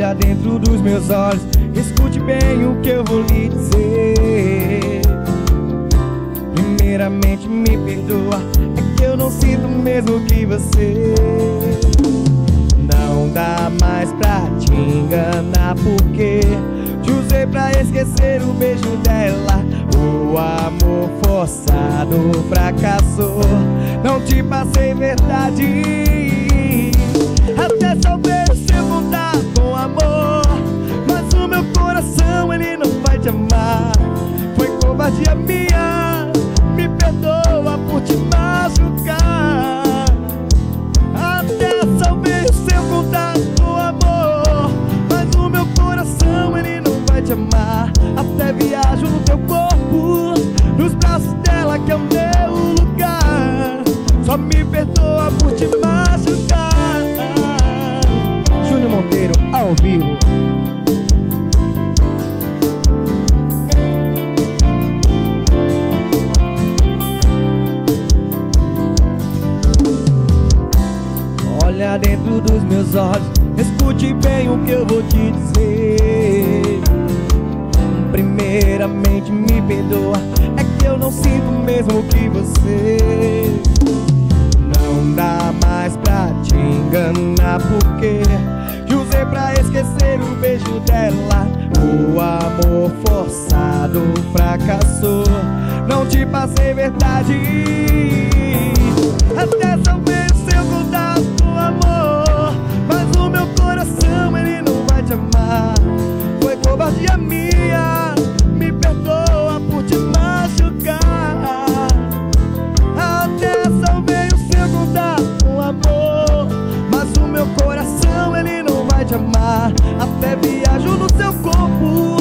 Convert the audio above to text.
Olha dentro dos meus olhos, escute bem o que eu vou lhe dizer. Primeiramente me perdoa, é que eu não sinto o mesmo que você. Não dá mais pra te enganar, porque te usei pra esquecer o beijo dela. O amor forçado fracassou, não te passei verdade. Até talvez eu contar com amor, mas o meu coração ele não vai te amar. Foi covardia minha, me perdoa por te machucar. Até talvez eu contar com amor, mas o meu coração ele não vai te amar. Até viajo no teu corpo, nos braços dela que é o meu lugar. Só me perdoa por te machucar. Júnior Monteiro, ao vivo. Olha dentro dos meus olhos, escute bem o que eu vou te dizer. Primeiramente me perdoa, é que eu não sinto o mesmo que você. Não dá mais pra te enganar, porque te usei pra esquecer o beijo dela. O amor forçado fracassou, não te passei verdade. Até talvez eu contar com amor, mas o meu coração ele não vai te amar. Foi covardia minha, me perdoa por te machucar. Até talvez eu contar com amor, mas o meu coração ele não vai te amar. Até viajo no seu corpo,